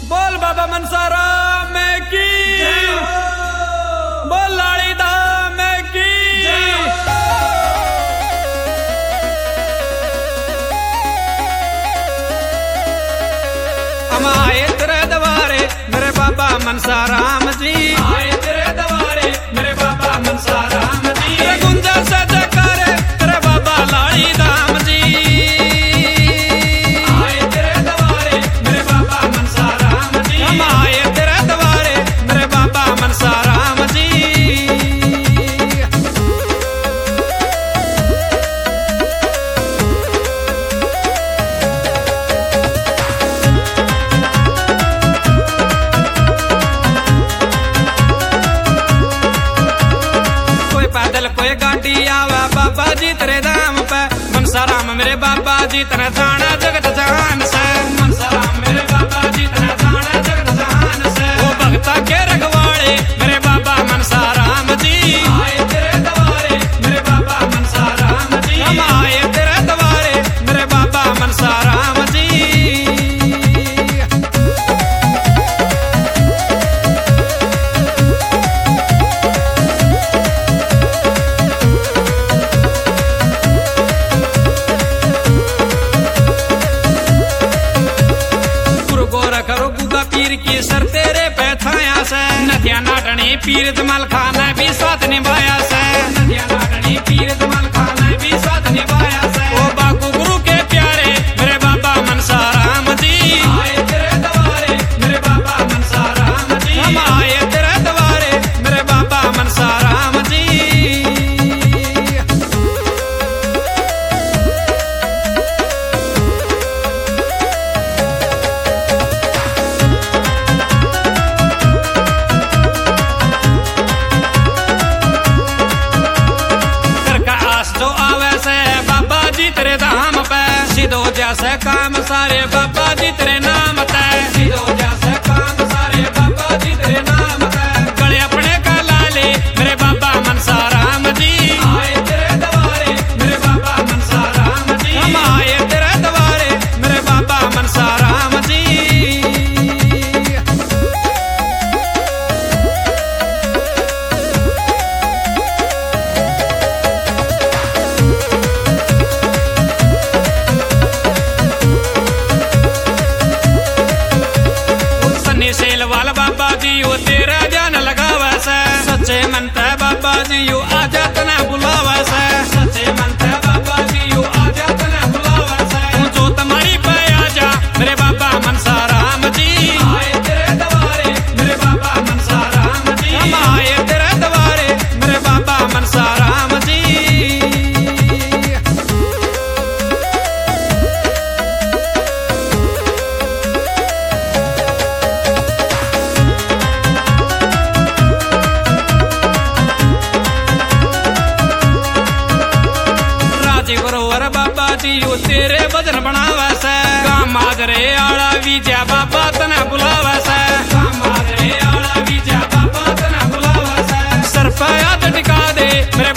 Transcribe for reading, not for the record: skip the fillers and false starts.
बोल बाबा मनसारा में की, बोल लाड़ी दा में की। हम आए तेरे दवारे मेरे बाबा मनसाराम जी, आए तेरे दवारे मेरे बाबा मनसाराम जी। तेरे गुंजा से जयकारे तेरे बाबा लाड़ी धाम जी, आए तेरे दवारे मेरे बाबा मनसाराम जी। हम आए तेरे दवारे मेरे बाबा मनसाराम जी। कोई गाड़ी आवा बाबा जी तेरे दाम पे, मनसाराम मेरे बाबा जी तेरा जाना जगत जहान से। मनसाराम मेरे बाबा जी तेरा जाना जगत जहान से। वो भक्ता के रखवाड़े मेरे बाबा मनसाराम जी, आए तेरे दवारे मेरे बाबा मनसाराम जी। हम आए तेरे दवारे मेरे बाबा मनसाराम जी। करो गुगा पीर की सर तेरे पे छाया से, नदिया नाटनी पीर जमल खाना भी साथ निभाया से। नदिया नाटनी पीर जमल खाना भी साथ निभाया से। ओ बाकू गुरु के प्यारे मेरे बाबा मनसाराम जी, आए तेरे दवारे मेरे बाबा मनसाराम जी। हम आए तेरे दवारे मेरे बाबा मनसाराम जी। जो आवे से बाबा जी तेरे धाम पे, सीधो जैसे काम सारे बाबा जी तेरे नाम ते। सीधो जैसे काम सारे बाबा जी तेरे नाम ते। गले अपने का लाले मेरे बाबा मनसाराम जी, आए तेरे दवारे मेरे बाबा मनसाराम जी। हम आए तेरे दवारे मेरे बाबा मनसाराम जी। सेल वाला बाबा जी वो तेरा जान लगावा से, सच्चे मन ते बाबा जी यू आजा तना बुलावा से। सच्चे मन ते बाबा जी यू आजा तना बुलावा से। जो तुम्हारी पे आजा मेरे बाबा मनसाराम जी, आए तेरे दवारे मेरे बाबा मनसाराम जी। हम आए तेरे दवारे मेरे बाबा मनसाराम जी। बाबा जी यू तेरे भजन बनावा से, काम माजरे आला विजय बाबा तना बुलावा से। काम माजरे आला विजय बाबा तना बुलावा से। सर पे हाथ टिका दे मेरे